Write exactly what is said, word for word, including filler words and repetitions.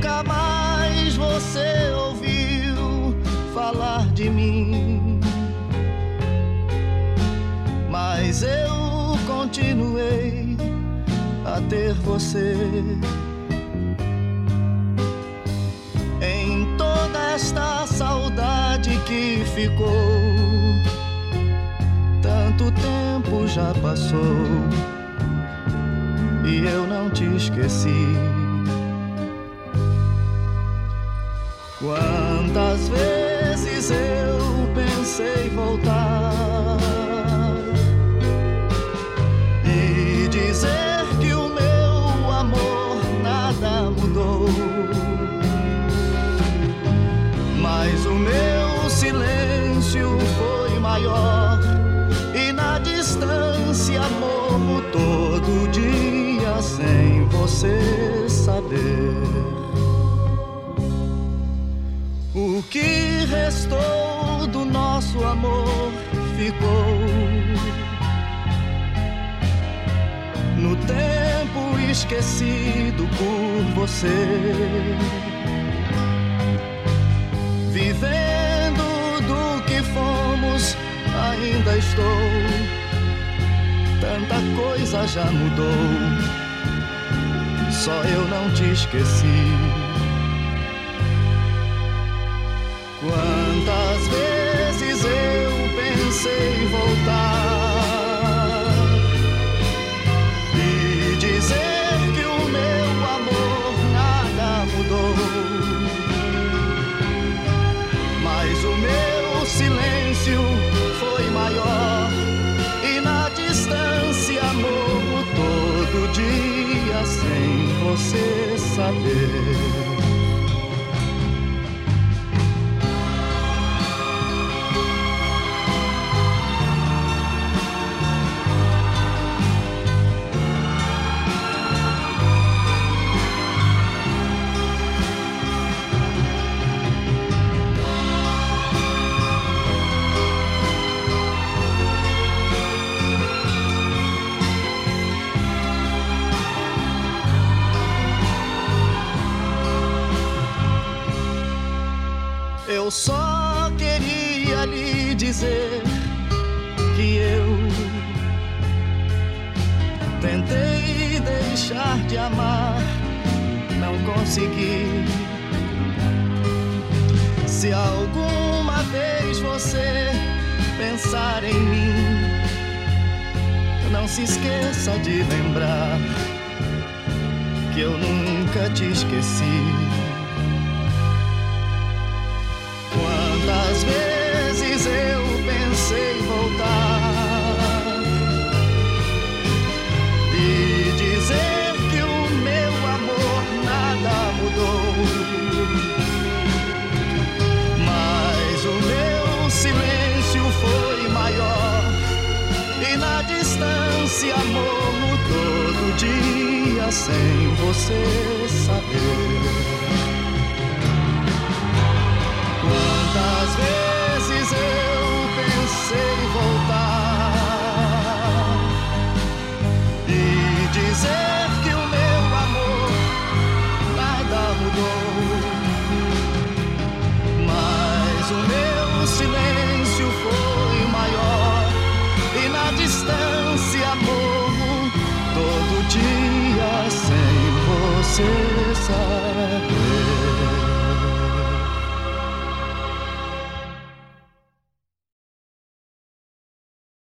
nunca mais você ouviu falar de mim, mas eu continuei a ter você. Em toda esta saudade que ficou, tanto tempo já passou e eu não te esqueci. Quantas vezes eu pensei voltar e dizer que o meu amor nada mudou, mas o meu silêncio foi maior e na distância morro todo dia sem você saber. O que restou do nosso amor ficou no tempo esquecido por você. Vivendo do que fomos, ainda estou. Tanta coisa já mudou, só eu não te esqueci. Quantas vezes eu pensei voltar e dizer que o meu amor nada mudou, mas o meu silêncio foi maior e na distância morro todo dia sem você saber. Eu só queria lhe dizer que eu tentei deixar de amar, não consegui. Se alguma vez você pensar em mim, não se esqueça de lembrar que eu nunca te esqueci. Quantas vezes eu pensei voltar e dizer que o meu amor nada mudou, mas o meu silêncio foi maior e na distância morro todo dia sem você saber. Quantas vezes eu pensei voltar e dizer que o meu amor nada mudou, mas o meu silêncio foi maior e na distância morro todo dia sem você saber.